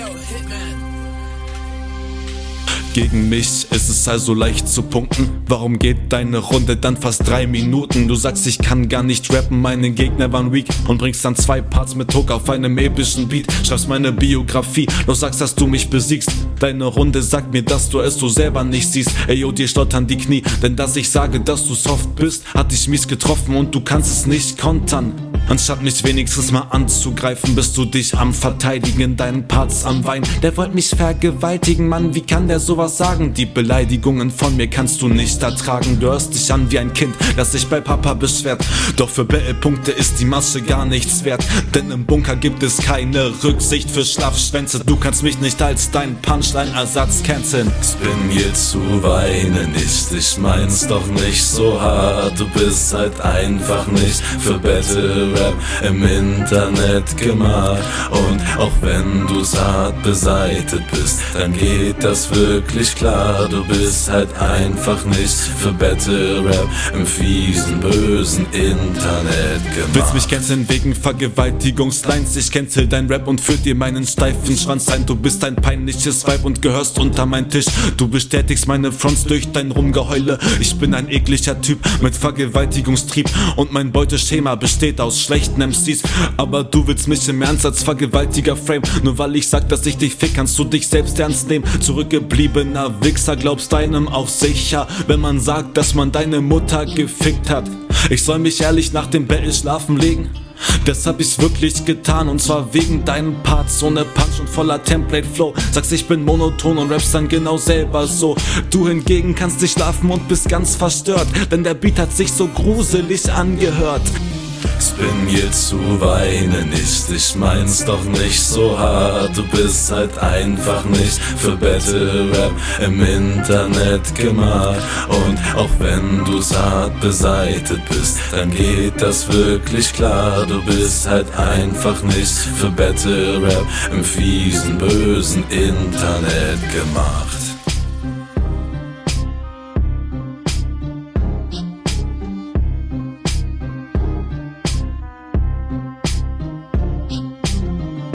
Gegen mich ist es also leicht zu punkten. Warum geht deine Runde dann fast 3 Minuten? Du sagst, ich kann gar nicht rappen, meine Gegner waren weak, und bringst dann 2 Parts mit Hook auf einem epischen Beat. Schreibst meine Biografie, doch sagst, dass du mich besiegst. Deine Runde sagt mir, dass du es so selber nicht siehst. Ey yo, dir stottern die Knie, denn dass ich sage, dass du soft bist, hat dich mies getroffen und du kannst es nicht kontern. Anstatt mich wenigstens mal anzugreifen, bist du dich am Verteidigen, deinen Parts am Weinen. Der wollt mich vergewaltigen, Mann, wie kann der sowas sagen? Die Beleidigungen von mir kannst du nicht ertragen. Du hörst dich an wie ein Kind, das sich bei Papa beschwert. Doch für BL-Punkte ist die Masche gar nichts wert, denn im Bunker gibt es keine Rücksicht für Schlafschwänze. Du kannst mich nicht als dein Punchline-Ersatz canceln. Ich bin hier zu weinen nicht, ich mein's doch nicht so hart. Du bist halt einfach nicht für Battle Rap im Internet gemacht. Und auch wenn du hart beseitigt bist, dann geht das wirklich klar. Du bist halt einfach nicht für Battle Rap im fiesen, bösen Internet gemacht. Willst mich canceln wegen Vergewaltigungslines? Ich cancel dein Rap und führ dir meinen steifen Schwanz ein. Du bist ein peinliches Weib und gehörst unter meinen Tisch. Du bestätigst meine Fronts durch dein Rumgeheule. Ich bin ein ekliger Typ mit Vergewaltigungstrieb und mein Beuteschema besteht aus schlechten MCs. Aber du willst mich im Ernst als Vergewaltiger frame. Nur weil ich sag, dass ich dich fick, kannst du dich selbst ernst nehmen. Zurückgebliebener Wichser, glaubst deinem auch sicher, wenn man sagt, dass man deine Mutter gefickt hat. Ich soll mich ehrlich nach dem Battle schlafen legen? Das hab ich wirklich getan, und zwar wegen deinen Parts ohne Punch und voller Template-Flow. Sagst, ich bin monoton und rappst dann genau selber so. Du hingegen kannst nicht schlafen und bist ganz verstört, denn der Beat hat sich so gruselig angehört. Ich bin hier zu weinen nicht, ich mein's doch nicht so hart. Du bist halt einfach nicht für Battle Rap im Internet gemacht. Und auch wenn du hart beseitigt bist, dann geht das wirklich klar. Du bist halt einfach nicht für Battle Rap im fiesen, bösen Internet gemacht.